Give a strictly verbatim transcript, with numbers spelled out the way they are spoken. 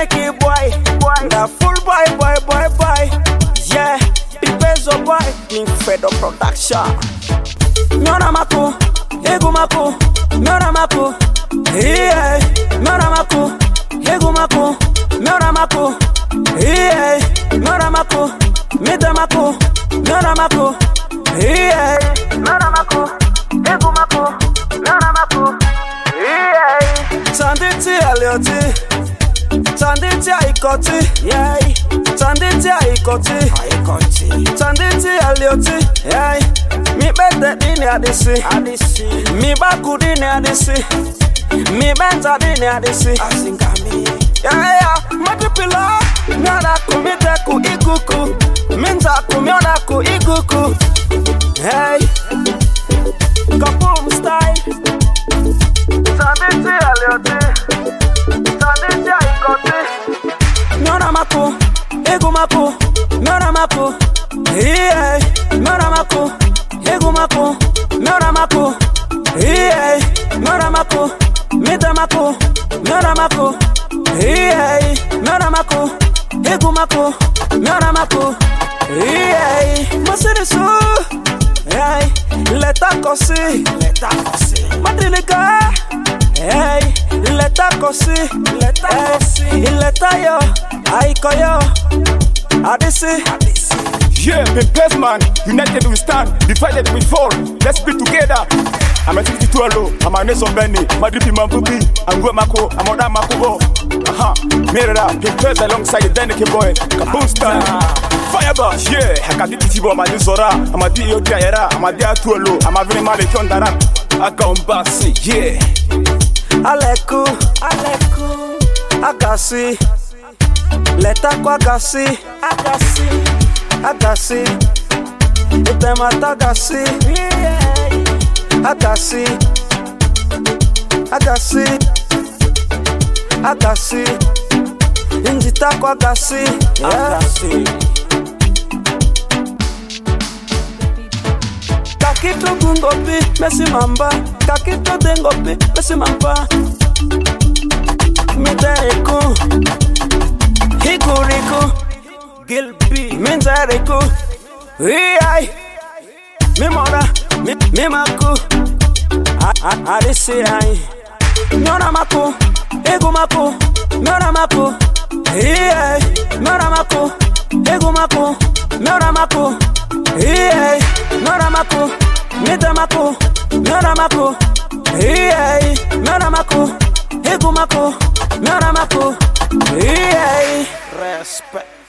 Keneke boy, the full boy, boy, boy, boy. Yeah, the Bezo boy, in Fedo production. Miona mako, ego mako, miona mako. Yeah, miona mako, ego mako, miona mako. Yeah, miona mako, mida mako, miona mako. Yeah, miona mako, ego mako, miona mako. Yeah, Tanditi alioti, Tanditi aikoti, yeah. Tanditi aikoti, aikoti. Tanditi alioti, yeah. Mi bete dini adisi, adisi. Mi baku dini adisi, mi benta dini adisi. Asingami, yeah yeah. Matipila, miona ku mite ku iguku, minta ku miona ku iguku. Hey, Kaboom style. Tanditi alioti, Tanditi aikoti. Miona mako, ego mako, miona mako. Yeah, miona mako, ego mako, miona mako. Yeah, miona mako, mida mako, miona mako. Yeah, miona mako, ego mako, miona mako. Yeah, masiri su. Yeah, leta kosi, leta kosi. Madilika. Hey, leta kosi, leta kosi. Leta yo, aiko yo. Adisi, adisi. Yeah, the best man, united we stand, divided we fall. Let's be together. I'm a sixty-two alone, I'm a Nelson Benny, Madripi Mambubi, I'm Guemako, I'm Oda Makubo. Aha, Mirra, the best alongside the Deneke boy, Kaboom style. Firebash, yeah, I can do Tibo, I'm a Zora, I'm a Dio Jaira, I'm a Dia Tuolo, I'm a very mad Kondara. I come back, yeah. Aleku, Aleku, Agasi, Leta kwa Agasi, Agasi, Agasi, Itemata Agasi, Agasi, Agasi, Agasi, Injita kwa Agasi, Agasi. Kakito kungopi, mesi mamba. Kakito dengopi, mesi mamba. Mitereko, higuriko, gilbi, minzareko. Iyai, mimora, mimaku. Adisi ai. Miona mako, ego mako, miona mako. Iyai, miona mako, ego mako, miona mako. Iyai, miona mako, mida mako, miona mako. Iyai, miona mako, ego mako, miona mako. Iyai, respect.